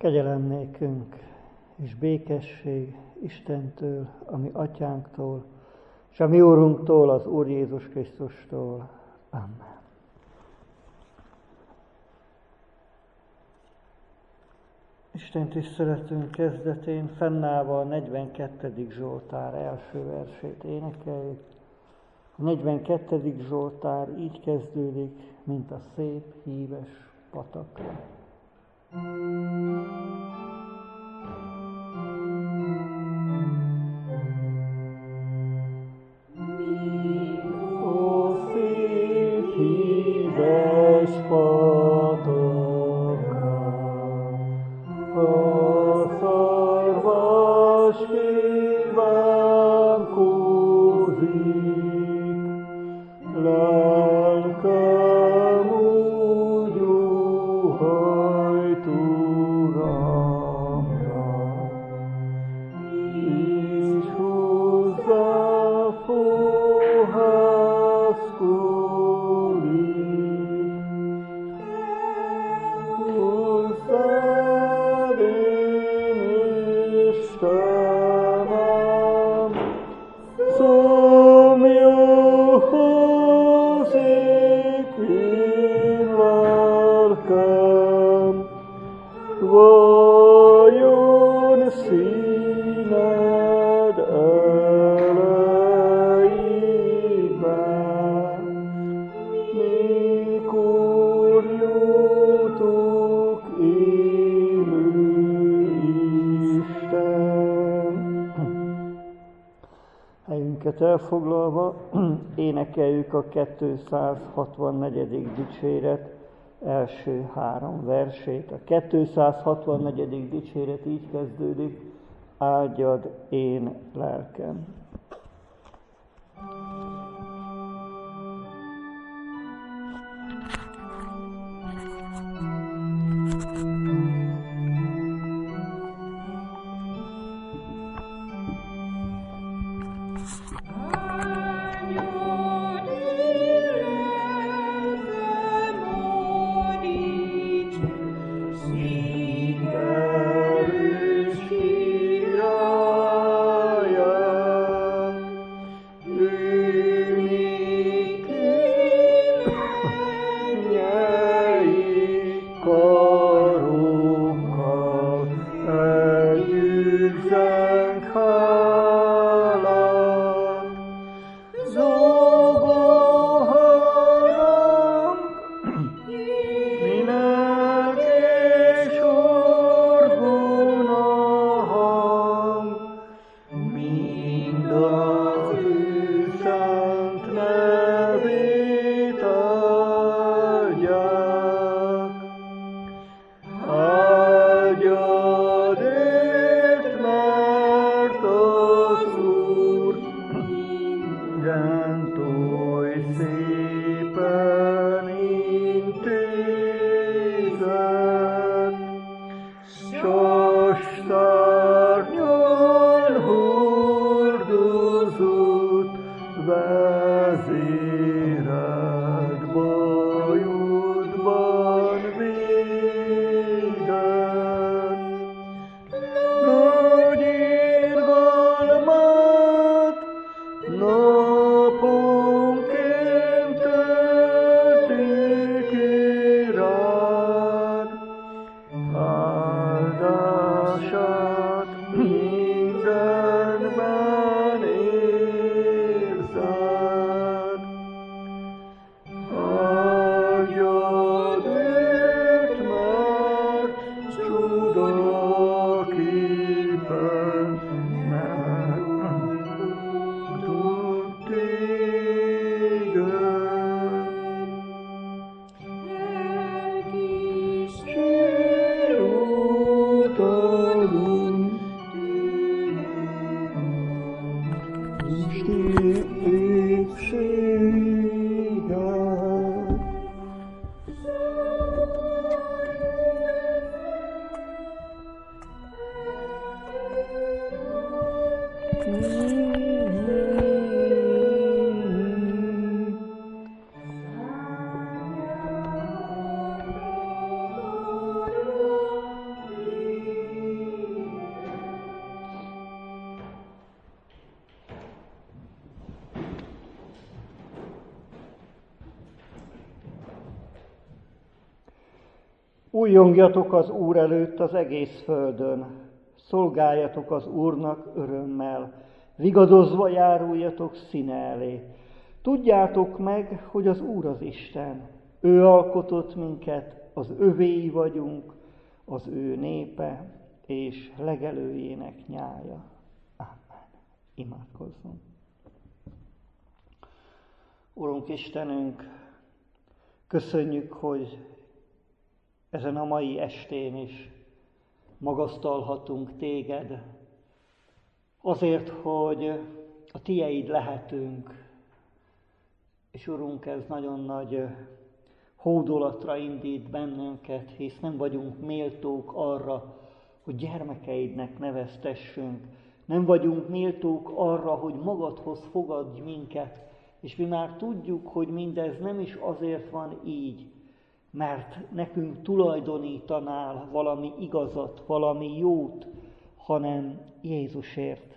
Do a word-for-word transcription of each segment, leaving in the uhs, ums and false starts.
Kegyelem nékünk és békesség Istentől, a mi atyánktól, és a mi Úrunktól, az Úr Jézus Krisztustól. Amen. Isten tiszteletünk kezdetén fennállva a negyvenkettedik Zsoltár első versét énekeljük. A negyvenkettedik Zsoltár így kezdődik, mint a szép, híves patak. Ó, szép, híves patakra, a szarvas kívánkozik, lelkem úgy óhajt Uramra, és hozzá fohászkodik. Hozzád én, Istenem, szomjazik én lelkem, vajon színed elejében, mikor jutok élő Isten. Helyünket elfoglalva énekeljük a kétszázhatvannegyedik dicséret első három versét. A kétszázhatvannegyedik dicséret így kezdődik: áldjad én lelkem. Yeah. Újjongjatok az Úr előtt az egész földön, szolgáljatok az Úrnak örömmel, vigadozva járuljatok színe elé. Tudjátok meg, hogy az Úr az Isten, ő alkotott minket, az övéi vagyunk, az ő népe és legelőjének nyája. Amen. Imádkozzunk. Urunk Istenünk, köszönjük, hogy ezen a mai estén is magasztalhatunk téged, azért, hogy a tieid lehetünk, és Urunk, ez nagyon nagy hódolatra indít bennünket, hisz nem vagyunk méltók arra, hogy gyermekeidnek neveztessünk, nem vagyunk méltók arra, hogy magadhoz fogadj minket, és mi már tudjuk, hogy mindez nem is azért van így, mert nekünk tulajdonítanál valami igazat, valami jót, hanem Jézusért.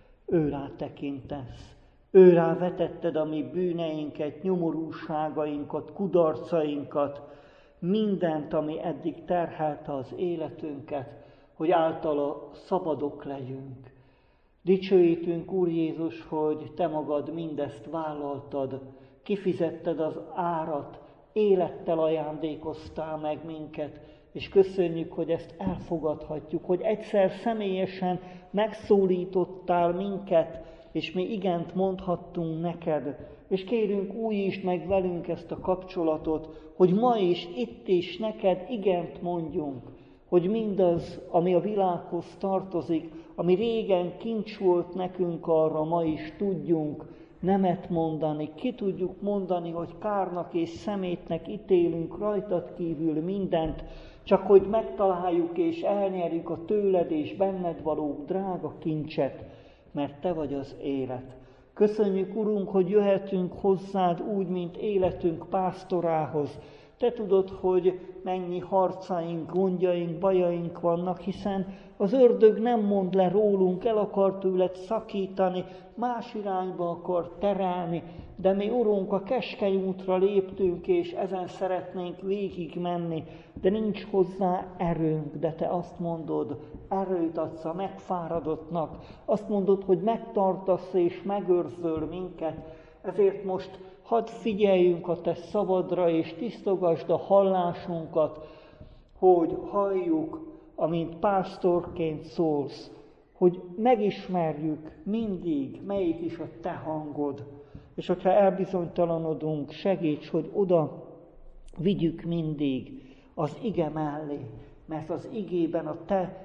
Őrá tekintesz, őrá vetetted a mi bűneinket, nyomorúságainkat, kudarcainkat, mindent, ami eddig terhelte az életünket, hogy általa szabadok legyünk. Dicsőítünk, Úr Jézus, hogy Te magad mindezt vállaltad, kifizetted az árat, élettel ajándékoztál meg minket, és köszönjük, hogy ezt elfogadhatjuk, hogy egyszer személyesen megszólítottál minket, és mi igent mondhattunk neked, és kérünk, újítsd meg velünk ezt a kapcsolatot, hogy ma is, itt is neked igent mondjunk, hogy mindaz, ami a világhoz tartozik, ami régen kincs volt nekünk, arra ma is tudjunk nemet mondani, ki tudjuk mondani, hogy kárnak és szemétnek ítélünk rajtad kívül mindent, csak hogy megtaláljuk és elnyerjük a tőled és benned való drága kincset, mert Te vagy az élet. Köszönjük, Urunk, hogy jöhetünk hozzád úgy, mint életünk pásztorához. Te tudod, hogy mennyi harcaink, gondjaink, bajaink vannak, hiszen az ördög nem mond le rólunk, el akar tőled szakítani, más irányba akar terelni, de mi, Urunk, a keskeny útra léptünk, és ezen szeretnénk végig menni, de nincs hozzá erőnk, de Te azt mondod, erőt adsz a megfáradottnak, azt mondod, hogy megtartasz és megőrzöl minket, ezért most hadd figyeljünk a Te szabadra, és tisztogasd a hallásunkat, hogy halljuk, amint pásztorként szólsz, hogy megismerjük mindig, melyik is a Te hangod, és hogyha elbizonytalanodunk, segíts, hogy oda vigyük mindig az ige mellé, mert az igében a Te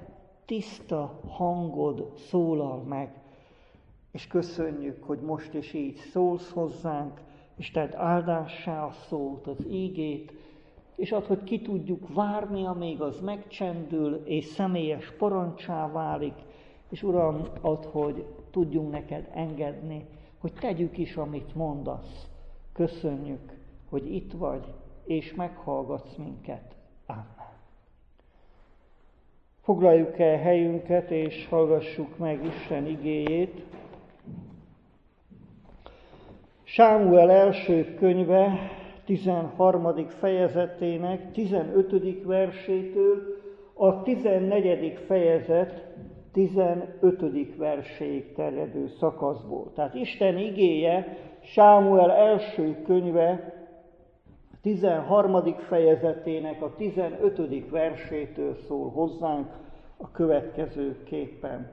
tiszta hangod szólal meg, és köszönjük, hogy most is így szólsz hozzánk, és tedd áldássá a szót, az ígét, és add, hogy ki tudjuk várni, amíg az megcsendül, és személyes parancsá válik, és Uram, add, hogy tudjunk neked engedni, hogy tegyük is, amit mondasz. Köszönjük, hogy itt vagy, és meghallgatsz minket. Amen. Foglaljuk el helyünket, és hallgassuk meg Isten igéjét. Sámuel első könyve tizenharmadik fejezetének tizenötödik versétől a tizennegyedik fejezet tizenötödik verséig terjedő szakaszból. Tehát Isten igéje Sámuel első könyve tizenharmadik fejezetének a tizenötödik versétől szól hozzánk a következőképpen.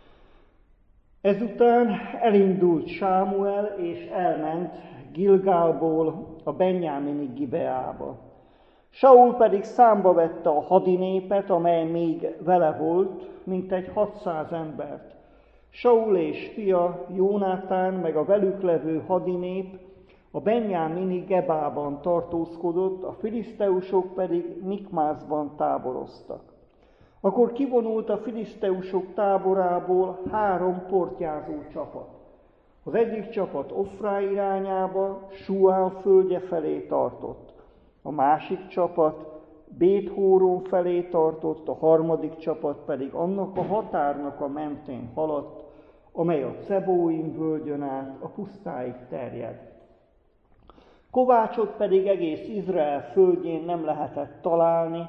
Ezután elindult Sámuel, és elment Gilgálból a Benjámini Gibeába. Saul pedig számba vette a hadinépet, amely még vele volt, mintegy hatszáz embert. Saul és fia Jónátán, meg a velük levő hadinép a Benjámini Gebában tartózkodott, a filiszteusok pedig Mikmászban táboroztak. Akkor kivonult a filiszteusok táborából három portyázó csapat. Az egyik csapat Ofrá irányába, Suál földje felé tartott. A másik csapat Bét-Hóron felé tartott, a harmadik csapat pedig annak a határnak a mentén haladt, amely a Cebóim völgyön át a pusztáig terjed. Kovácsot pedig egész Izrael földjén nem lehetett találni,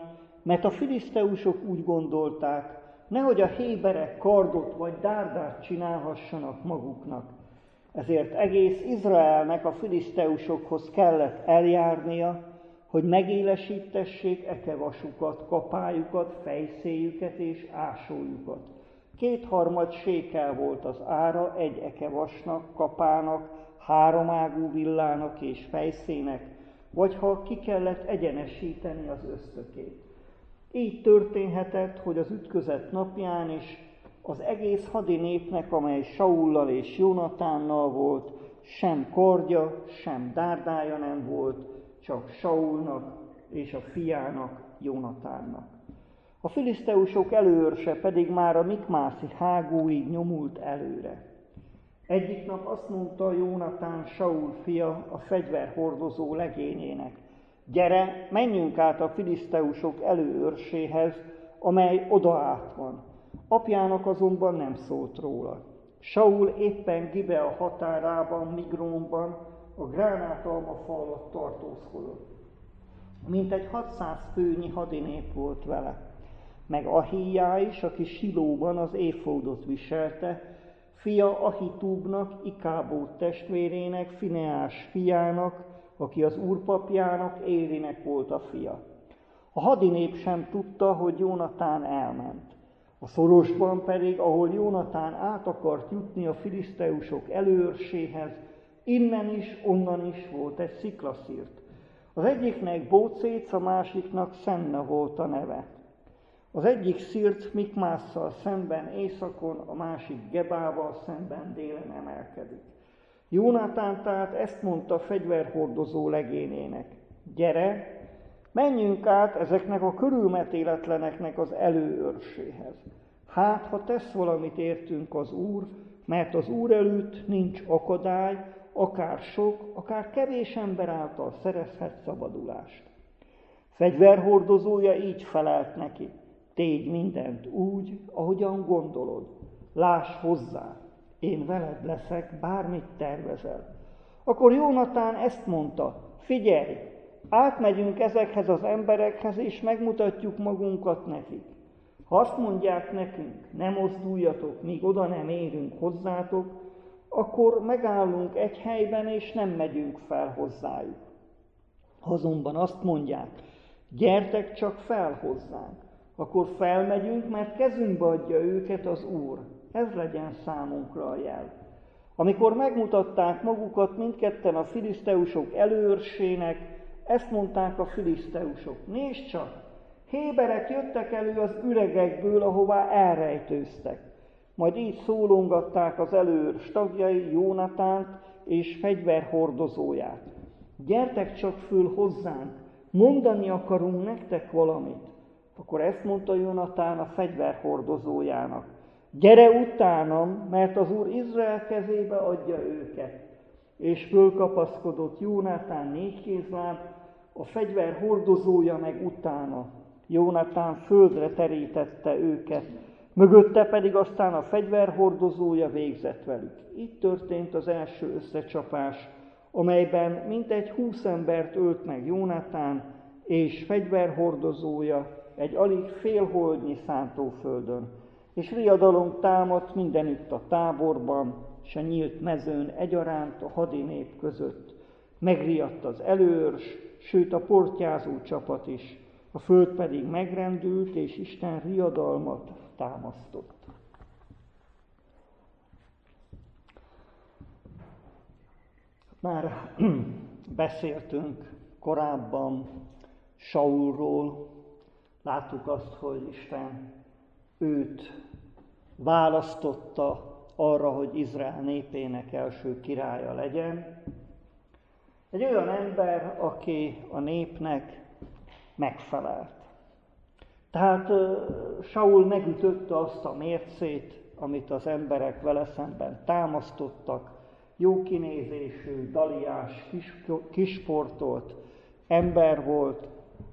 mert a filiszteusok úgy gondolták, nehogy a héberek kardot vagy dárdát csinálhassanak maguknak. Ezért egész Izraelnek a filiszteusokhoz kellett eljárnia, hogy megélesítessék ekevasukat, kapályukat, fejszéjüket és ásójukat. Kétharmad sékel volt az ára egy ekevasnak, kapának, háromágú villának és fejszének, vagy ha ki kellett egyenesíteni az ösztökét. Így történhetett, hogy az ütközet napján is az egész hadinépnek, amely Saullal és Jónatánnal volt, sem kardja, sem dárdája nem volt, csak Saulnak és a fiának, Jónatánnak. A filiszteusok előőrse pedig már a Mikmászi hágóig nyomult előre. Egyik nap azt mondta Jónatán, Saul fia, a fegyverhordozó legényének: gyere, menjünk át a filiszteusok előőrséhez, amely odaát van. Apjának azonban nem szólt róla. Saul éppen Gibea határában, Migrónban, a gránátalma fa alatt tartózkodott. Mintegy hatszáz főnyi hadinép volt vele, meg Ahijá is, aki Silóban az éfódot viselte, fia Ahitúbnak, Ikábót testvérének, Fineás fiának, aki az úrpapjának, Élinek volt a fia. A hadinép sem tudta, hogy Jónatán elment. A szorosban pedig, ahol Jónatán át akart jutni a filiszteusok előőrséhez, innen is, onnan is volt egy sziklaszírt. Az egyiknek Bócéc, a másiknak Szenna volt a neve. Az egyik szírt Mikmásszal szemben északon, a másik Gebával szemben délen emelkedik. Jónatán tehát ezt mondta a fegyverhordozó legényének: gyere, menjünk át ezeknek a körülmetéletleneknek az előőrséhez. Hát, ha tesz valamit értünk az Úr, mert az Úr előtt nincs akadály, akár sok, akár kevés ember által szerezhet szabadulást. Fegyverhordozója így felelt neki: tégy mindent úgy, ahogyan gondolod. Láss hozzá, én veled leszek, bármit tervezel. Akkor Jónatán ezt mondta: figyelj, átmegyünk ezekhez az emberekhez, és megmutatjuk magunkat nekik. Ha azt mondják nekünk, ne mozduljatok, míg oda nem érünk hozzátok, akkor megállunk egy helyben, és nem megyünk fel hozzájuk. Ha azonban azt mondják, gyertek csak fel hozzánk, akkor felmegyünk, mert kezünkbe adja őket az Úr. Ez legyen számunkra a jel. Amikor megmutatták magukat mindketten a filiszteusok előőrsének, ezt mondták a filiszteusok: nézd csak, héberek jöttek elő az üregekből, ahová elrejtőztek. Majd így szólongatták az előőrs tagjai Jónatánt és fegyverhordozóját: gyertek csak föl hozzánk, mondani akarunk nektek valamit. Akkor ezt mondta Jónatán a fegyverhordozójának: gyere utánam, mert az Úr Izrael kezébe adja őket. És fölkapaszkodott Jónatán négykézláb, a fegyver hordozója meg utána. Jónatán földre terítette őket, mögötte pedig aztán a fegyverhordozója végzett velük. Így történt az első összecsapás, amelyben mintegy húsz embert ölt meg Jónatán és fegyverhordozója egy alig félholdnyi szántóföldön. És riadalom támadt mindenütt a táborban, s a nyílt mezőn egyaránt a hadinép között. Megriadt az előőrs, sőt a portyázó csapat is, a föld pedig megrendült, és Isten riadalmat támasztott. Már beszéltünk korábban Saulról, láttuk azt, hogy Isten őt választotta arra, hogy Izrael népének első királya legyen. Egy olyan ember, aki a népnek megfelelt. Tehát Saul megütötte azt a mércét, amit az emberek vele szemben támasztottak. Jó kinézésű, daliás, kisportolt ember volt,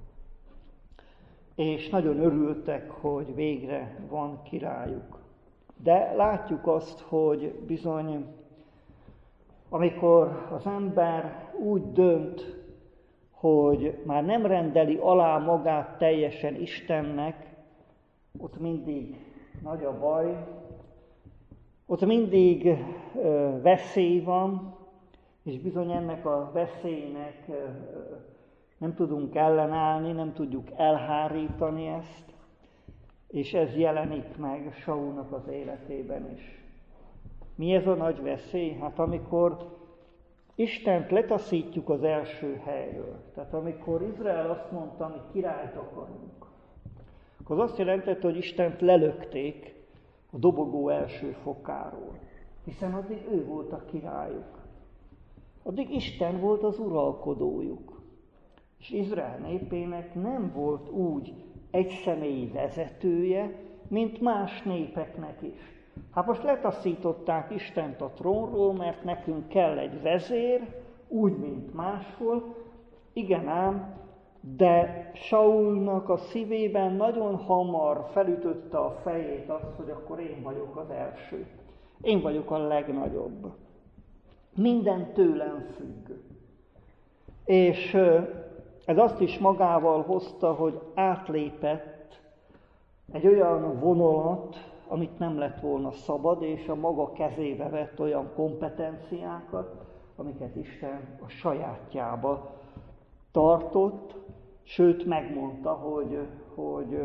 és nagyon örültek, hogy végre van királyuk. De látjuk azt, hogy bizony, amikor az ember úgy dönt, hogy már nem rendeli alá magát teljesen Istennek, ott mindig nagy a baj, ott mindig ö, veszély van, és bizony ennek a veszélynek ö, nem tudunk ellenállni, nem tudjuk elhárítani ezt, és ez jelenik meg Saulnak az életében is. Mi ez a nagy veszély? Hát amikor Istent letaszítjuk az első helyről, tehát amikor Izrael azt mondta, mi királyt akarunk, akkor az azt jelentette, hogy Istent lelökték a dobogó első fokáról, hiszen addig ő volt a királyuk. Addig Isten volt az uralkodójuk. És Izrael népének nem volt úgy egyszemélyi vezetője, mint más népeknek is. Hát most letaszították Istent a trónról, mert nekünk kell egy vezér, úgy, mint máshol. Igen ám, de Saulnak a szívében nagyon hamar felütötte a fejét az, hogy akkor én vagyok az első. Én vagyok a legnagyobb. Minden tőlem függ. És ez azt is magával hozta, hogy átlépett egy olyan vonalat, amit nem lett volna szabad, és a maga kezébe vett olyan kompetenciákat, amiket Isten a sajátjába tartott, sőt megmondta, hogy, hogy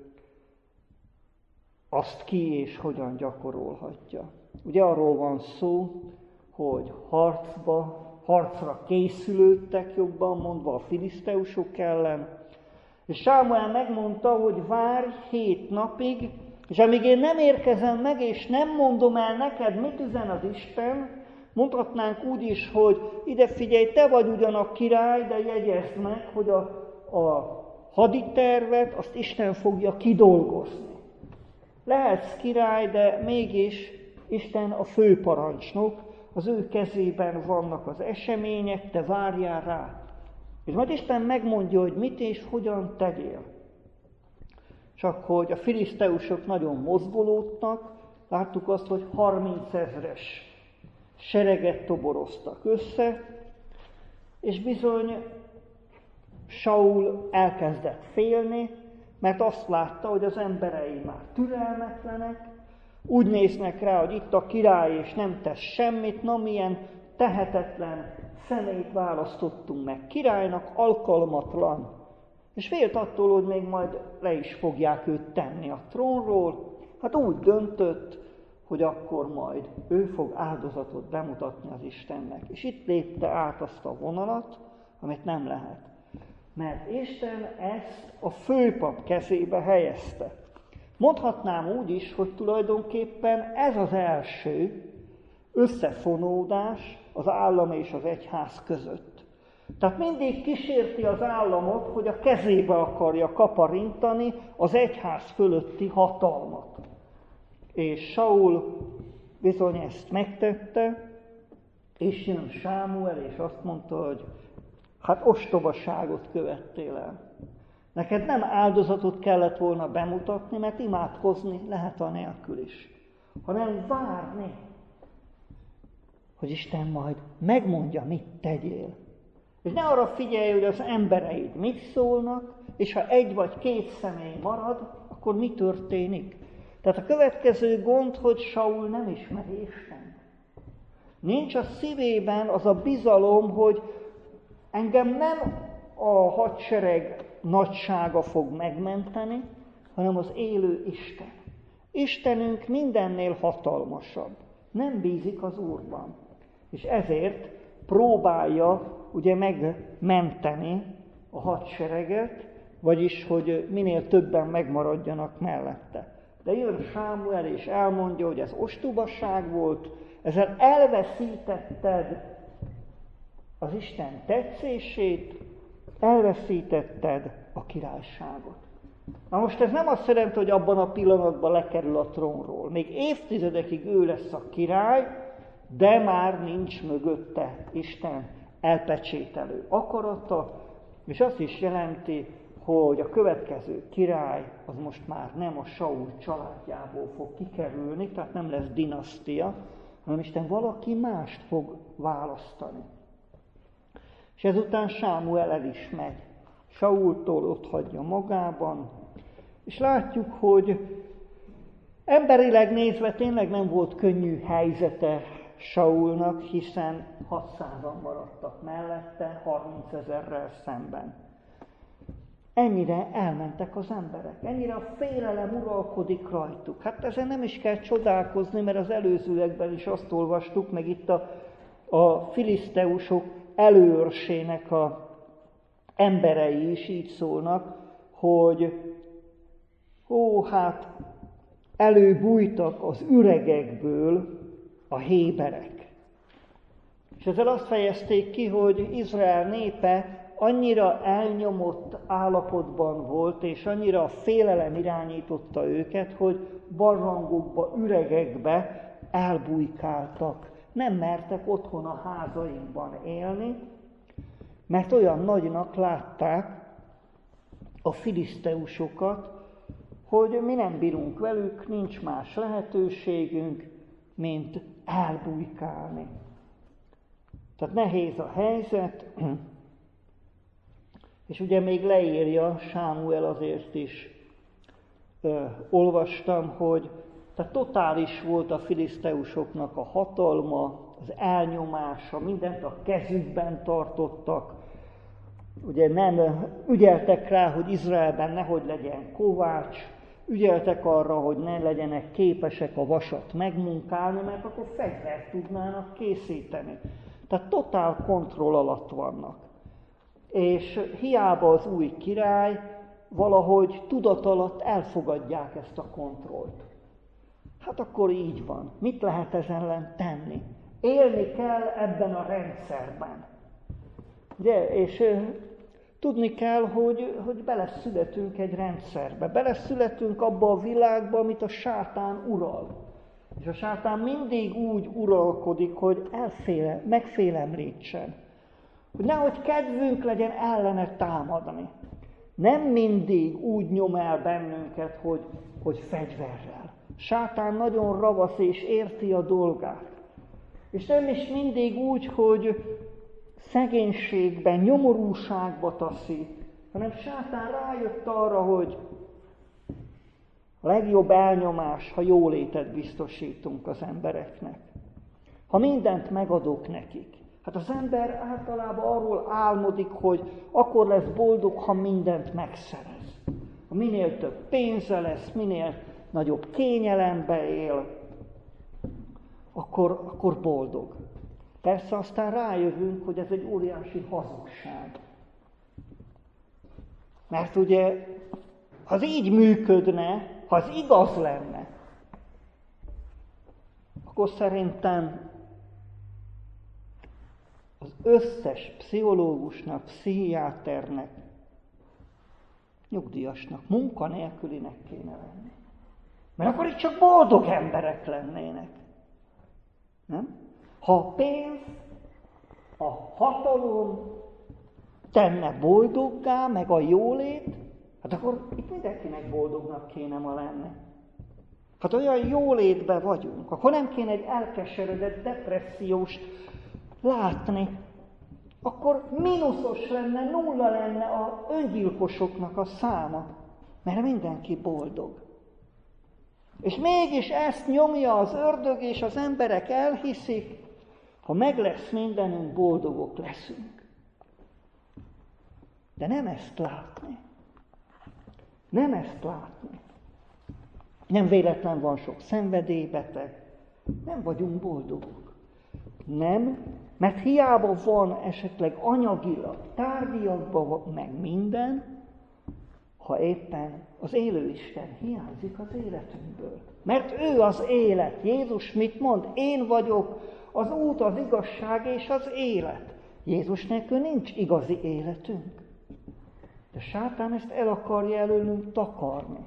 azt ki és hogyan gyakorolhatja. Ugye arról van szó, hogy harcba, harcra készülődtek, jobban mondva, a filiszteusok ellen, és Sámuel megmondta, hogy várj hét napig, és amíg én nem érkezem meg, és nem mondom el neked, mit üzen az Isten, mondhatnánk úgy is, hogy ide figyelj, te vagy ugyan a király, de jegyezd meg, hogy a, a haditervet azt Isten fogja kidolgozni. Lehetsz király, de mégis Isten a főparancsnok, az ő kezében vannak az események, te várjál rá. És majd Isten megmondja, hogy mit és hogyan tegyél. Csak hogy a filiszteusok nagyon mozgolódtak, láttuk azt, hogy harmincezres sereget toboroztak össze, és bizony Saul elkezdett félni, mert azt látta, hogy az emberei már türelmetlenek, úgy néznek rá, hogy itt a király és nem tesz semmit, na milyen tehetetlen személyt választottunk meg királynak, alkalmatlan. És félt attól, hogy még majd le is fogják őt tenni a trónról. Hát úgy döntött, hogy akkor majd ő fog áldozatot bemutatni az Istennek. És itt lépte át azt a vonalat, amit nem lehet. Mert Isten ezt a főpap kezébe helyezte. Mondhatnám úgy is, hogy tulajdonképpen ez az első összefonódás az állam és az egyház között. Tehát mindig kísérti az államot, hogy a kezébe akarja kaparintani az egyház fölötti hatalmat. És Saul bizony ezt megtette, és jön Sámuel, és azt mondta, hogy hát ostobaságot követtél el. Neked nem áldozatot kellett volna bemutatni, mert imádkozni lehet anélkül is, hanem várni, hogy Isten majd megmondja, mit tegyél. És ne arra figyelj, hogy az embereid mit szólnak, és ha egy vagy két személy marad, akkor mi történik? Tehát a következő gond, hogy Saul nem ismeri Istent. Nincs a szívében az a bizalom, hogy engem nem a hadsereg nagysága fog megmenteni, hanem az élő Isten. Istenünk mindennél hatalmasabb. Nem bízik az Úrban. És ezért próbálja ugye megmenteni a hadsereget, vagyis, hogy minél többen megmaradjanak mellette. De jön Sámuel és elmondja, hogy ez ostobaság volt, ezzel elveszítetted az Isten tetszését, elveszítetted a királyságot. Na most ez nem azt jelenti, hogy abban a pillanatban lekerül a trónról. Még évtizedekig ő lesz a király, de már nincs mögötte Isten elpecsételő akarata, és azt is jelenti, hogy a következő király az most már nem a Saul családjából fog kikerülni, tehát nem lesz dinasztia, hanem Isten valaki mást fog választani. És És ezután Sámuel el is megy. Saultól ott hagyja magában, és látjuk, hogy emberileg nézve tényleg nem volt könnyű helyzete Saulnak, hiszen hatszázan maradtak mellette, harmincezerrel szemben. Ennyire elmentek az emberek, ennyire a félelem uralkodik rajtuk. Hát ezen nem is kell csodálkozni, mert az előzőekben is azt olvastuk, meg itt a, a filiszteusok előörsének a emberei is így szólnak, hogy ó, hát előbújtak az üregekből a héberek. És ezzel azt fejezték ki, hogy Izrael népe annyira elnyomott állapotban volt, és annyira a félelem irányította őket, hogy barlangokba, üregekbe elbujkáltak. Nem mertek otthon a házaikban élni, mert olyan nagynak látták a filiszteusokat, hogy mi nem bírunk velük, nincs más lehetőségünk, mint elbujkálni. Tehát nehéz a helyzet, és ugye még leírja Sámuel, azért is ö, olvastam, hogy tehát totális volt a filiszteusoknak a hatalma, az elnyomása, mindent a kezükben tartottak. Ugye nem ügyeltek rá, hogy Izraelben nehogy legyen kovács, ügyeltek arra, hogy ne legyenek képesek a vasat megmunkálni, mert akkor fegyvert tudnának készíteni. Tehát totál kontroll alatt vannak. És hiába az új király, valahogy tudat alatt elfogadják ezt a kontrollt. Hát akkor így van. Mit lehet ezen ellen tenni? Élni kell ebben a rendszerben. Ugye? És tudni kell, hogy, hogy beleszületünk egy rendszerbe. Beleszületünk abba a világba, amit a sátán ural. És a sátán mindig úgy uralkodik, hogy elféle, megfélemlítsen. Hogy nehogy kedvünk legyen ellene támadni. Nem mindig úgy nyom el bennünket, hogy, hogy fegyverrel. Sátán nagyon ravasz és érti a dolgát. És nem is mindig úgy, hogy szegénységben, nyomorúságba taszi, hanem sátán rájött arra, hogy a legjobb elnyomás, ha jólétet biztosítunk az embereknek. Ha mindent megadok nekik. Hát az ember általában arról álmodik, hogy akkor lesz boldog, ha mindent megszerez. Ha minél több pénze lesz, minél nagyobb kényelembe él, akkor, akkor boldog. Persze aztán rájövünk, hogy ez egy óriási hazugság. Mert ugye, ha ez így működne, ha ez igaz lenne, akkor szerintem az összes pszichológusnak, pszichiáternek, nyugdíjasnak, munkanélkülinek kéne lenni. Mert akkor itt csak boldog emberek lennének. Nem? Ha a pénz, a hatalom tenne boldoggá, meg a jólét, hát akkor itt mindenkinek boldognak kéne ma lenni. Hát olyan jólétben vagyunk, akkor nem kéne egy elkeseredett, depressziós látni. Akkor mínuszos lenne, nulla lenne a öngyilkosoknak a száma, mert mindenki boldog. És mégis ezt nyomja az ördög, és az emberek elhiszik, ha meg lesz mindenünk, boldogok leszünk. De nem ezt látni. Nem ezt látni. Nem véletlen van sok szenvedélybeteg, nem vagyunk boldogok. Nem, mert hiába van esetleg anyagilag, tárgyiakban meg minden, ha éppen az élő Isten hiányzik az életünkből. Mert ő az élet. Jézus mit mond? Én vagyok az út, az igazság és az élet. Jézus nélkül nincs igazi életünk. De sátán ezt el akarja előlünk takarni.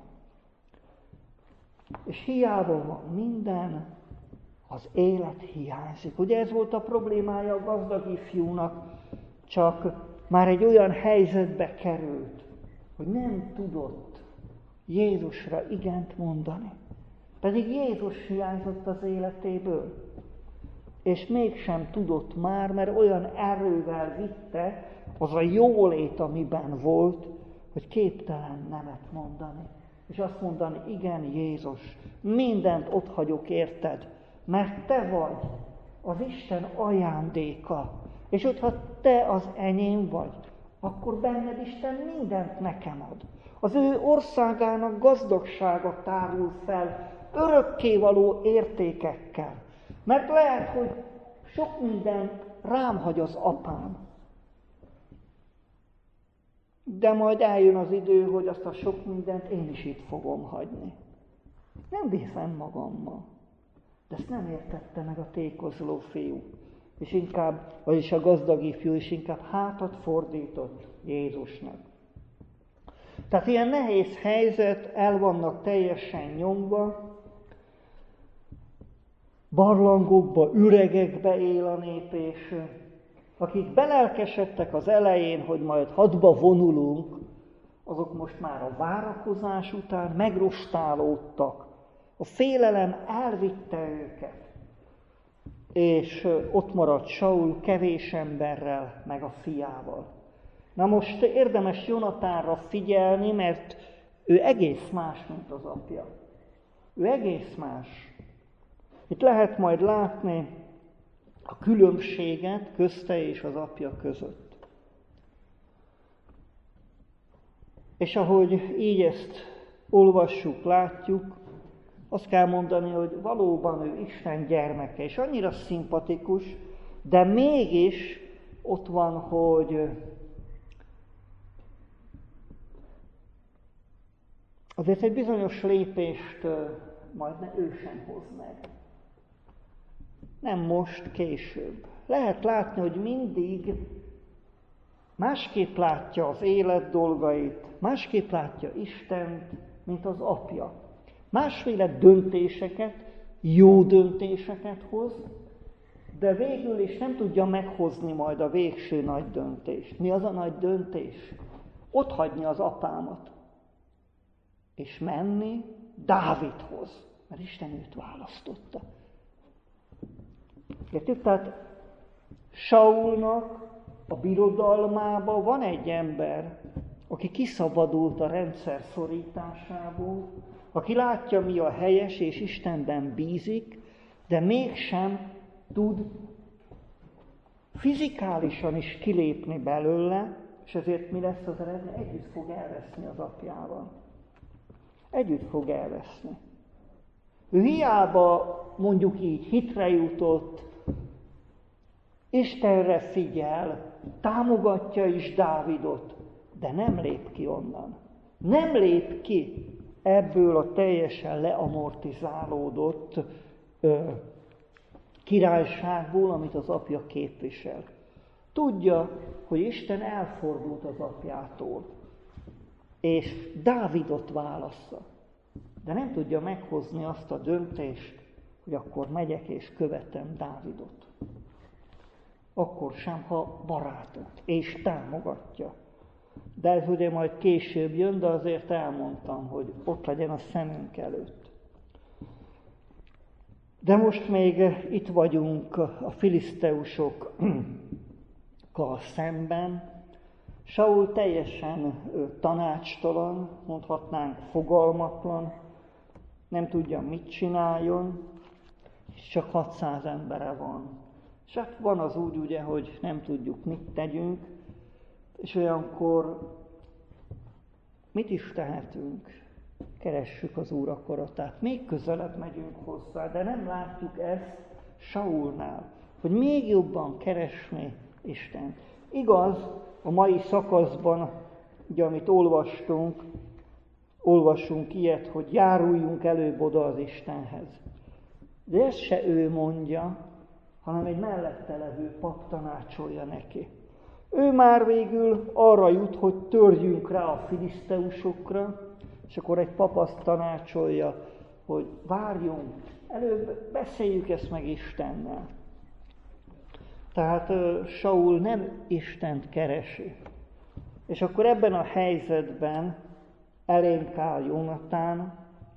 És hiába van minden, az élet hiányzik. Ugye ez volt a problémája a gazdag ifjúnak, csak már egy olyan helyzetbe került, hogy nem tudott Jézusra igent mondani. Pedig Jézus hiányzott az életéből. és mégsem tudott már, mert olyan erővel vitte az a jólét, amiben volt, hogy képtelen nemet mondani. És azt mondani, igen, Jézus, mindent otthagyok érted, mert te vagy az Isten ajándéka. És hogyha te az enyém vagy, akkor benned Isten mindent nekem ad. Az ő országának gazdagsága tárul fel, örökkévaló értékekkel. Mert lehet, hogy sok mindent rám hagy az apám. De majd eljön az idő, hogy azt a sok mindent én is itt fogom hagyni. Nem viszem magammal. De ezt nem értette meg a tékozló fiú. És inkább, vagyis a gazdag ifjú, és inkább hátat fordított Jézusnak. Tehát ilyen nehéz helyzet, el vannak teljesen nyomva, barlangokba, üregekbe él a nép, és akik belelkesedtek az elején, hogy majd hadba vonulunk, azok most már a várakozás után megrostálódtak. A félelem elvitte őket, és ott maradt Saul kevés emberrel, meg a fiával. Na most érdemes Jonatánra figyelni, mert ő egész más, mint az apja. Ő egész más. Itt lehet majd látni a különbséget közte és az apja között. És ahogy így ezt olvassuk, látjuk, azt kell mondani, hogy valóban ő Isten gyermeke, és annyira szimpatikus, de mégis ott van, hogy azért egy bizonyos lépést majd ne ő sem hoz meg. Nem most, később. Lehet látni, hogy mindig másképp látja az élet dolgait, másképp látja Istent, mint az apja. Másféle döntéseket, jó döntéseket hoz, de végül is nem tudja meghozni majd a végső nagy döntést. Mi az a nagy döntés? Ott hagyni az apámat, és menni Dávidhoz, mert Isten őt választotta. Értjük? Tehát Saulnak a birodalmában van egy ember, aki kiszabadult a rendszer szorításából, aki látja, mi a helyes, és Istenben bízik, de mégsem tud fizikálisan is kilépni belőle, és ezért mi lesz az eredmény? Együtt fog elveszni az apjával. Együtt fog elveszni. Ő hiába, mondjuk így, hitre jutott, Istenre figyel, támogatja is Dávidot, de nem lép ki onnan. Nem lép ki ebből a teljesen leamortizálódott ö, királyságból, amit az apja képvisel. Tudja, hogy Isten elfordult az apjától, és Dávidot válassza. De nem tudja meghozni azt a döntést, hogy akkor megyek és követem Dávidot. Akkor sem, ha barátot, és támogatja. De ez ugye majd később jön, de azért elmondtam, hogy ott legyen a szemünk előtt. De most még itt vagyunk a filiszteusokkal szemben. Saul teljesen tanácstalan, mondhatnánk fogalmatlan, nem tudja, mit csináljon, és csak hatszáz embere van. És hát van az úgy, ugye, hogy nem tudjuk, mit tegyünk, és olyankor mit is tehetünk? Keressük az Úr akaratát. Még közelebb megyünk hozzá, de nem látjuk ezt Saulnál, hogy még jobban keresni Istent. Igaz, a mai szakaszban, ugye, amit olvastunk, olvasunk ilyet, hogy járuljunk előbb oda az Istenhez. De ezt se ő mondja, hanem egy mellette levő pap tanácsolja neki. Ő már végül arra jut, hogy törjünk rá a filiszteusokra, és akkor egy pap azt tanácsolja, hogy várjunk, előbb beszéljük ezt meg Istennel. Tehát Saul nem Istent keresi. És akkor ebben a helyzetben elénk áll Jonatán,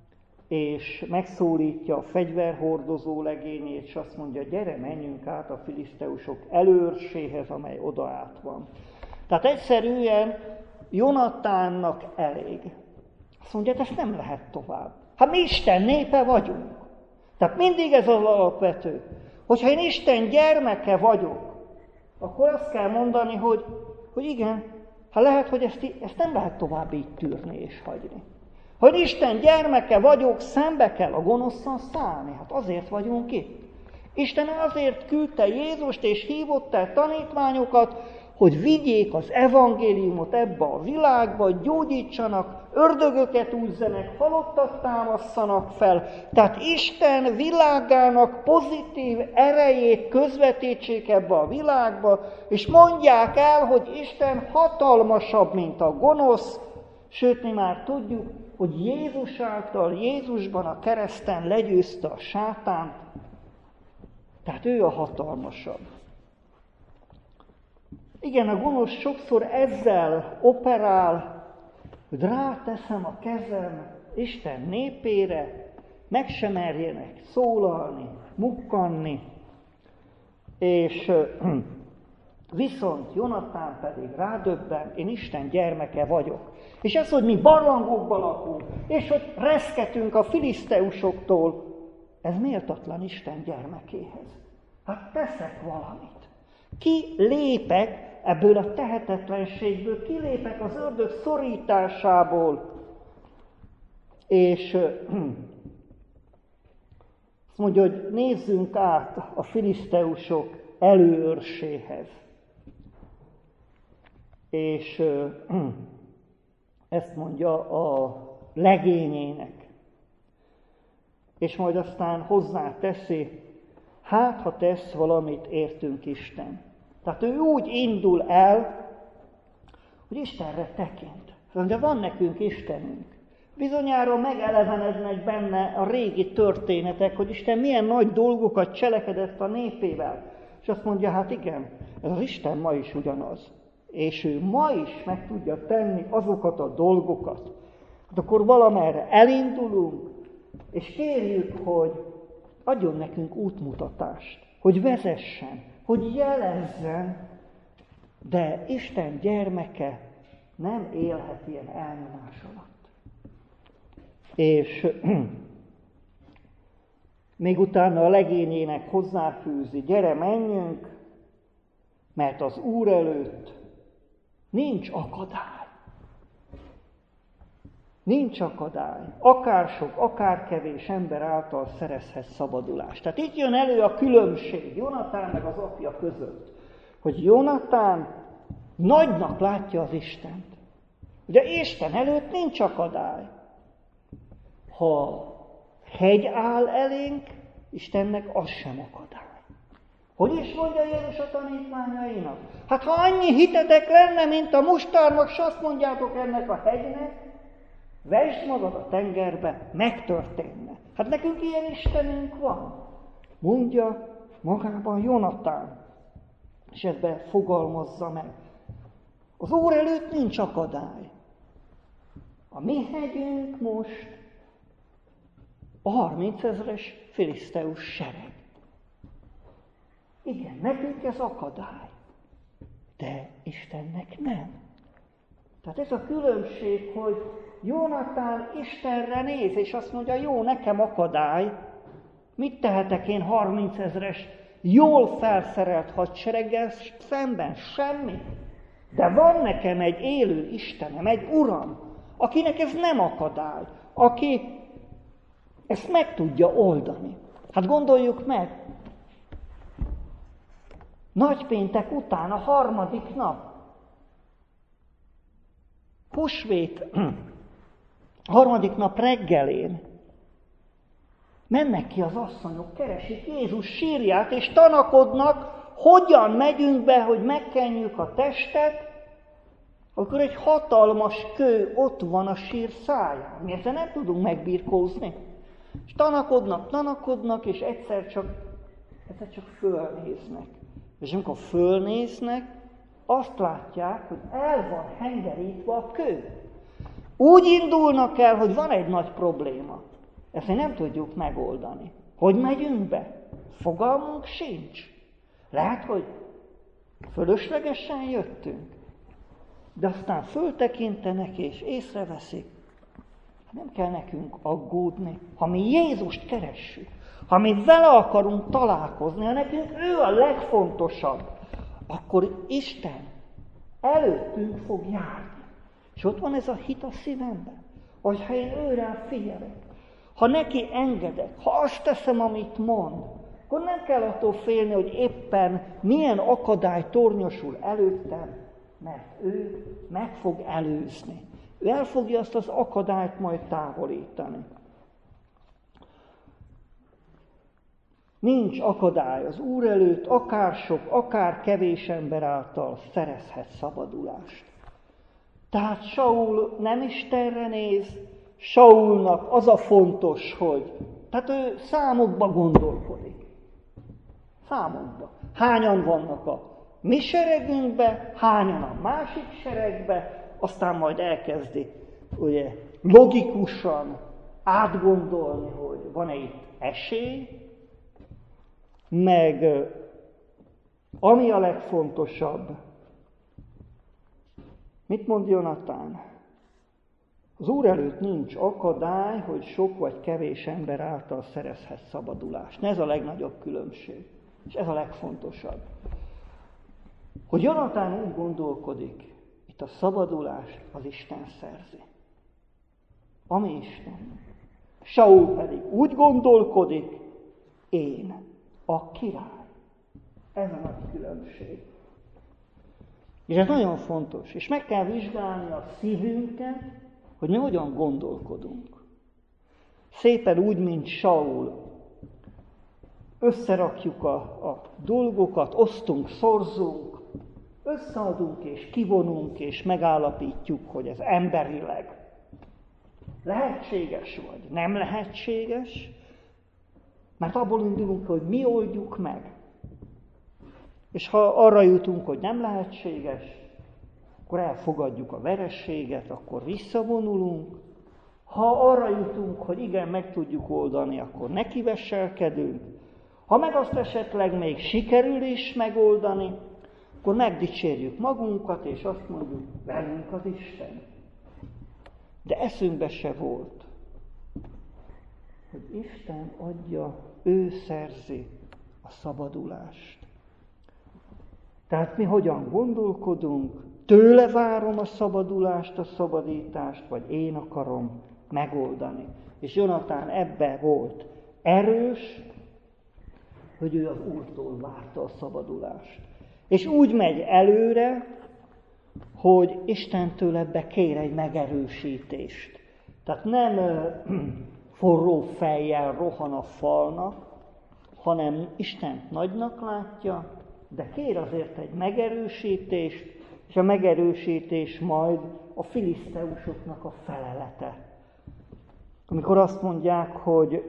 és megszólítja a fegyverhordozó legényét, és azt mondja, gyere, menjünk át a filiszteusok előrséhez, amely oda át van. Tehát egyszerűen Jonatánnak elég. Azt mondja, hogy ezt nem lehet tovább. Hát mi Isten népe vagyunk. Tehát mindig ez az alapvető. Hogyha én Isten gyermeke vagyok, akkor azt kell mondani, hogy, hogy igen, hát lehet, hogy ezt, ezt nem lehet tovább így tűrni és hagyni. Hogy Isten gyermeke vagyok, szembe kell a gonoszszal szállni. Hát azért vagyunk itt. Isten azért küldte Jézust és hívott el tanítványokat, hogy vigyék az evangéliumot ebbe a világba, gyógyítsanak, ördögöket úzzenek, halottat támasszanak fel. Tehát Isten világának pozitív erejét közvetítsék ebbe a világba, és mondják el, hogy Isten hatalmasabb, mint a gonosz, sőt, mi már tudjuk, hogy Jézus által, Jézusban a kereszten legyőzte a sátánt, tehát ő a hatalmasabb. Igen, a gonosz sokszor ezzel operál, hogy ráteszem a kezem Isten népére, meg sem merjenek szólalni, mukkanni, és viszont Jonatán pedig rádöbben, én Isten gyermeke vagyok. És ez, hogy mi barlangokban lakunk, és hogy reszketünk a filiszteusoktól, ez méltatlan Isten gyermekéhez. Hát teszek valamit. Kilépek ebből a tehetetlenségből, kilépek az ördög szorításából, és azt mondja, hogy nézzünk át a filiszteusok előőrséhez. És ezt mondja a legényének. És majd aztán hozzá teszi, hát ha tesz valamit, értünk Isten. Tehát ő úgy indul el, hogy Istenre tekint. De van nekünk Istenünk. Bizonyára megelevenednek benne a régi történetek, hogy Isten milyen nagy dolgokat cselekedett a népével. És azt mondja, hát igen, ez az Isten ma is ugyanaz. És ő ma is meg tudja tenni azokat a dolgokat. Hát akkor valamerre elindulunk, és kérjük, hogy adjon nekünk útmutatást, hogy vezessen, hogy jelezzen, de Isten gyermeke nem élhet ilyen elnyomás alatt. És még utána a legényének hozzáfűzi, gyere, menjünk, mert az Úr előtt nincs akadály. Nincs akadály. Akár sok, akár kevés ember által szerezhet szabadulást. Tehát itt jön elő a különbség Jonatán meg az apja között. Hogy Jonatán nagynak látja az Istent. Ugye Isten előtt nincs akadály. Ha hegy áll elénk, Istennek az sem akadály. Hogy is mondja Jézus a tanítványainak? Hát ha annyi hitetek lenne, mint a mustárnak, s azt mondjátok ennek a hegynek, vesd magad a tengerbe, megtörténne. Hát nekünk ilyen Istenünk van. Mondja magában Jonatán, és ebben fogalmazza meg. Az Úr előtt nincs akadály. A mi hegyünk most a harmincezres filiszteus sereg. Igen, nekünk ez akadály, de Istennek nem. Tehát ez a különbség, hogy Jonatán Istenre néz, és azt mondja, jó, nekem akadály, mit tehetek én harmincezres, jól felszerelt hadsereggel szemben? Semmit. De van nekem egy élő Istenem, egy Uram, akinek ez nem akadály, aki ezt meg tudja oldani. Hát gondoljuk meg, nagypéntek után, a harmadik nap, húsvét, harmadik nap reggelén mennek ki az asszonyok, keresik Jézus sírját, és tanakodnak, hogyan megyünk be, hogy megkenjük a testet, akkor egy hatalmas kő ott van a sír száján. Mi ezzel nem tudunk megbirkózni. És tanakodnak, tanakodnak, és egyszer csak, egyszer csak fölnéznek. És amikor fölnéznek, azt látják, hogy el van hengerítve a kő. Úgy indulnak el, hogy van egy nagy probléma. Ezt mi nem tudjuk megoldani. Hogy megyünk be? Fogalmunk sincs. Lehet, hogy fölöslegesen jöttünk, de aztán föltekintenek és észreveszik, nem kell nekünk aggódni, ha mi Jézust keressük, ha mi vele akarunk találkozni, ha nekünk ő a legfontosabb, akkor Isten előttünk fog járni. És ott van ez a hit a szívemben, hogy ha én őre figyelek, ha neki engedek, ha azt teszem, amit mond, akkor nem kell attól félni, hogy éppen milyen akadály tornyosul előttem, mert ő meg fog előzni. Ő el fogja azt az akadályt majd távolítani. Nincs akadály az Úr előtt, akár sok, akár kevés ember által szerezhet szabadulást. Tehát Saul nem Istenre néz, Saulnak az a fontos, hogy tehát ő számokba gondolkodik. Számokba. Hányan vannak a mi seregünkbe, hányan a másik seregbe, aztán majd elkezdi ugye, logikusan átgondolni, hogy van-e itt esély, meg ami a legfontosabb, mit mond Jonatán? Az Úr előtt nincs akadály, hogy sok vagy kevés ember által szerezhet szabadulást. Ez a legnagyobb különbség, és ez a legfontosabb. Hogy Jonatán úgy gondolkodik, itt a szabadulást az Isten szerzi. Ami Isten. Saul pedig úgy gondolkodik, én, a király. Ez a nagy különbség. És ez nagyon fontos. És meg kell vizsgálni a szívünket, hogy mi hogyan gondolkodunk. Szépen úgy, mint Saul, összerakjuk a, a dolgokat, osztunk, szorzunk, összeadunk és kivonunk, és megállapítjuk, hogy ez emberileg lehetséges vagy nem lehetséges, mert abból indulunk, hogy mi oldjuk meg. És ha arra jutunk, hogy nem lehetséges, akkor elfogadjuk a verességet, akkor visszavonulunk. Ha arra jutunk, hogy igen, meg tudjuk oldani, akkor nekiveselkedünk. Ha meg azt esetleg még sikerül is megoldani, akkor megdicsérjük magunkat, és azt mondjuk, velünk az Isten. De eszünkbe se volt, hogy Isten adja, ő szerzi a szabadulást. Tehát mi hogyan gondolkodunk, tőle várom a szabadulást, a szabadítást, vagy én akarom megoldani. És Jonatán ebbe volt erős, hogy ő az Úrtól várta a szabadulást. És úgy megy előre, hogy Istentől ebbe kér egy megerősítést. Tehát nem forró fejjel rohan a falnak, hanem Istent nagynak látja, de kér azért egy megerősítést, és a megerősítés majd a filiszteusoknak a felelete. Amikor azt mondják, hogy,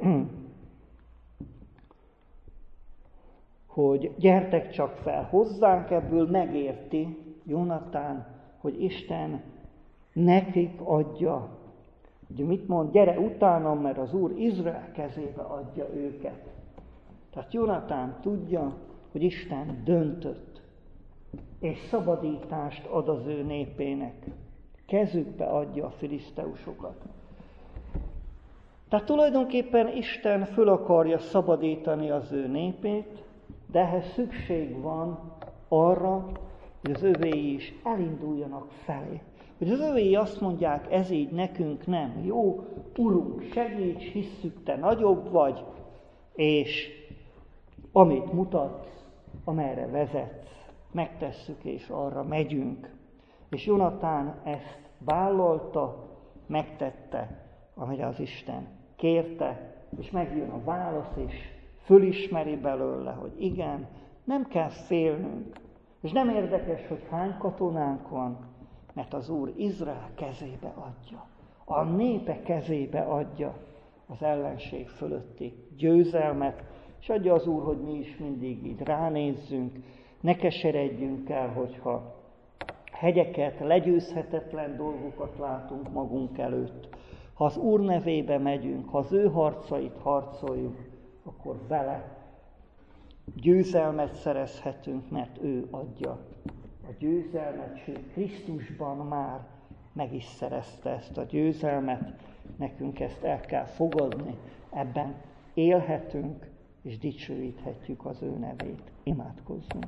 hogy gyertek csak fel hozzánk, ebből megérti Jonatán, hogy Isten nekik adja. Ugye mit mond? Gyere utánam, mert az Úr Izrael kezébe adja őket. Tehát Jonatán tudja, hogy Isten döntött, és szabadítást ad az ő népének. Kezükbe adja a filiszteusokat. Tehát tulajdonképpen Isten föl akarja szabadítani az ő népét, de ehhez szükség van arra, hogy az övéi is elinduljanak felé. Hogy az övéi azt mondják, ez így nekünk nem jó, Urunk, segíts, hisszük, te nagyobb vagy, és amit mutatsz, amerre vezetsz, megtesszük, és arra megyünk. És Jonatán ezt vállalta, megtette, ahogy az Isten kérte, és megjön a válasz, és fölismeri belőle, hogy igen, nem kell félnünk. És nem érdekes, hogy hány katonánk van, mert az Úr Izrael kezébe adja. A népe kezébe adja az ellenség fölötti győzelmet, és adja az Úr, hogy mi is mindig így ránézzünk, ne keseredjünk el, hogyha hegyeket, legyőzhetetlen dolgokat látunk magunk előtt, Ha az Úr nevébe megyünk, ha az ő harcait harcoljuk, akkor vele győzelmet szerezhetünk, mert ő adja a győzelmet, sőt Krisztusban már meg is szerezte ezt a győzelmet, nekünk ezt el kell fogadni, ebben élhetünk és dicsőíthetjük az ő nevét. Imádkozzunk!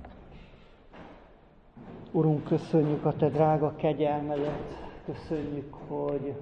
Urunk, köszönjük a Te drága kegyelmedet, köszönjük, hogy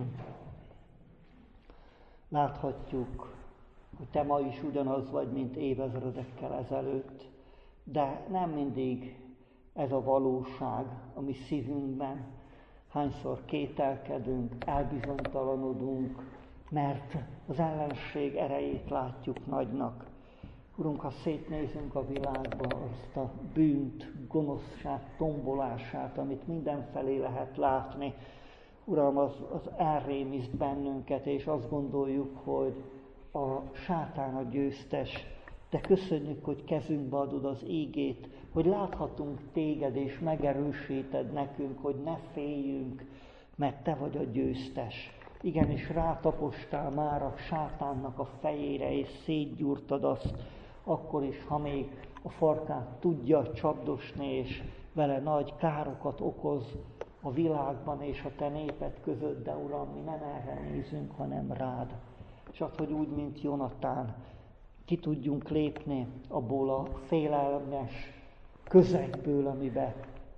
láthatjuk, hogy Te ma is ugyanaz vagy, mint évezredekkel ezelőtt, de nem mindig ez a valóság a mi szívünkben. Hányszor kételkedünk, elbizonytalanodunk, mert az ellenség erejét látjuk nagynak. Urunk, ha szétnézünk a világba, azt a bűnt, gonoszság, tombolását, amit mindenfelé lehet látni, Uram, az, az elrémiszt bennünket, és azt gondoljuk, hogy a sátán a győztes, de köszönjük, hogy kezünkbe adod az ígét, hogy láthatunk Téged, és megerősíted nekünk, hogy ne féljünk, mert Te vagy a győztes. Igenis rátapostál már a sátánnak a fejére, és szétgyúrtad azt, akkor is, ha még a farkát tudja csapdosni, és vele nagy károkat okoz a világban és a Te néped között, de Uram, mi nem erre nézünk, hanem rád. És az, hogy úgy, mint Jonatán, ki tudjunk lépni abból a félelmes közegből, amiben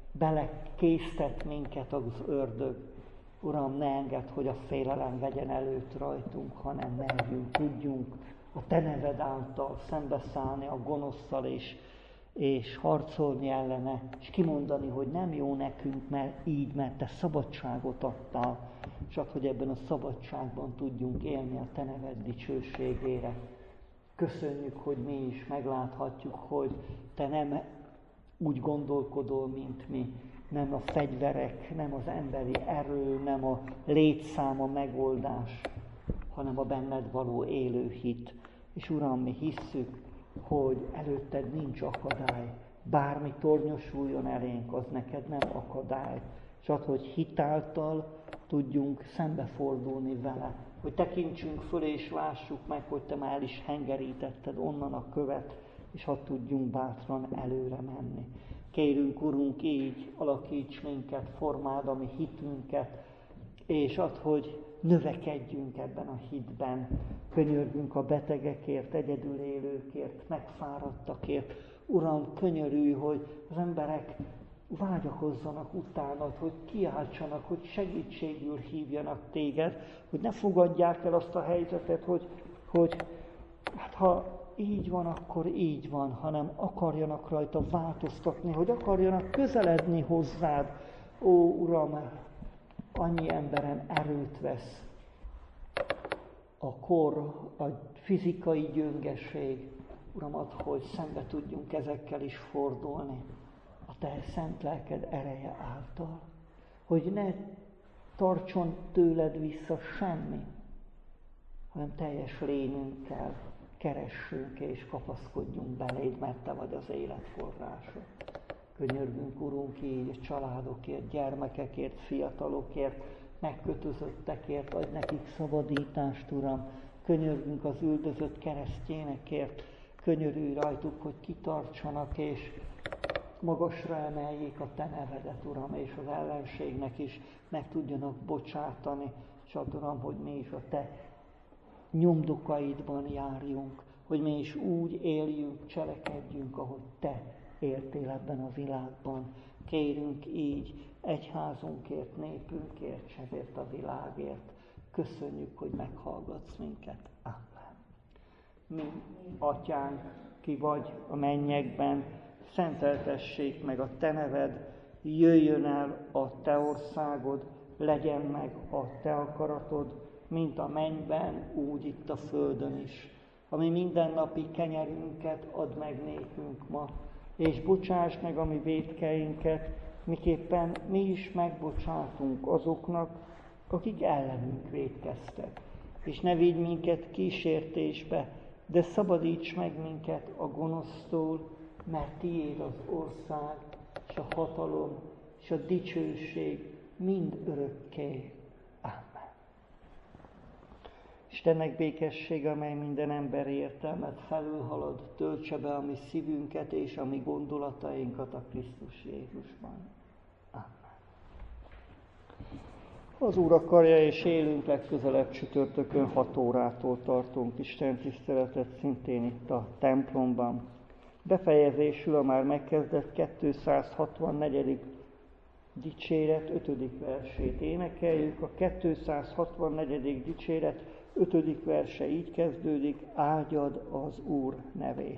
belekésztet minket az ördög. Uram, ne engedd, hogy a félelem vegyen előtt rajtunk, hanem merjünk, tudjunk a Te neved által szembeszállni a gonoszszal, és, és harcolni ellene, és kimondani, hogy nem jó nekünk, mert így, mert Te szabadságot adtál, csak hogy ebben a szabadságban tudjunk élni a Te neved dicsőségére. Köszönjük, hogy mi is megláthatjuk, hogy Te nem úgy gondolkodol, mint mi. Nem a fegyverek, nem az emberi erő, nem a létszám a megoldás, hanem a benned való élő hit. És Uram, mi hisszük, hogy előtted nincs akadály. Bármi tornyosuljon elénk, az neked nem akadály. Csak hogy hitáltal tudjunk szembefordulni vele. Hogy tekintsünk föl és lássuk meg, hogy Te már el is hengerítetted onnan a követ, és ha tudjunk bátran előre menni. Kérünk, Urunk, így alakíts minket, formáld a mi hitünket, és add, hogy növekedjünk ebben a hitben. Könyörgünk a betegekért, egyedül élőkért, megfáradtakért. Uram, könyörülj, hogy az emberek vágyakozzanak utánad, hogy kiáltsanak, hogy segítségül hívjanak Téged, hogy ne fogadják el azt a helyzetet, hogy, hogy hát ha így van, akkor így van, hanem akarjanak rajta változtatni, hogy akarjanak közeledni hozzád. Ó, Uram, annyi emberen erőt vesz a kor, a fizikai gyöngeség. Uram, add, hogy szembe tudjunk ezekkel is fordulni a Te szent lelked ereje által. Hogy ne tartson tőled vissza semmi, hanem teljes lényünkkel keressünk és kapaszkodjunk beléd, mert Te vagy az élet forrása. Könyörgünk, Urunk, így a családokért, gyermekekért, fiatalokért, megkötözöttekért, adj nekik szabadítást, Uram. Könyörgünk az üldözött keresztényekért, könyörülj rajtuk, hogy kitartsanak és magasra emeljék a Te nevedet, Uram, és az ellenségnek is meg tudjanak bocsátani. És add, Uram, hogy mi is a Te nyomdokaidban járjunk, hogy mi is úgy éljünk, cselekedjünk, ahogy Te éltél ebben a világban. Kérünk így egyházunkért, népünkért, s ezért a világért. Köszönjük, hogy meghallgatsz minket. Amen. Mi, Atyánk, ki vagy a mennyekben, szenteltessék meg a Te neved, jöjjön el a Te országod, legyen meg a Te akaratod, mint a mennyben, úgy itt a földön is. Ami mindennapi kenyerünket add meg nékünk ma, és bocsáss meg a mi vétkeinket, miképpen mi is megbocsátunk azoknak, akik ellenünk vétkeztek. És ne vigy minket kísértésbe, de szabadíts meg minket a gonosztól, mert Tiéd az ország, és a hatalom, és a dicsőség mind örökké. Amen. Istennek békessége, amely minden ember értelmet felülhalad, töltse be a mi szívünket és a mi gondolatainkat a Krisztus Jézusban. Amen. Az Úr akarja, és élünk, legközelebb csütörtökön hat órától tartunk Isten tiszteletet, szintén itt a templomban. Befejezésül a már megkezdett kétszázhatvannegyedik dicséret ötödik versét énekeljük. A kétszázhatvannegyedik dicséret ötödik verse így kezdődik: áldjad az Úr nevét.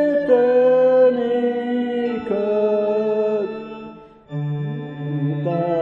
Bye.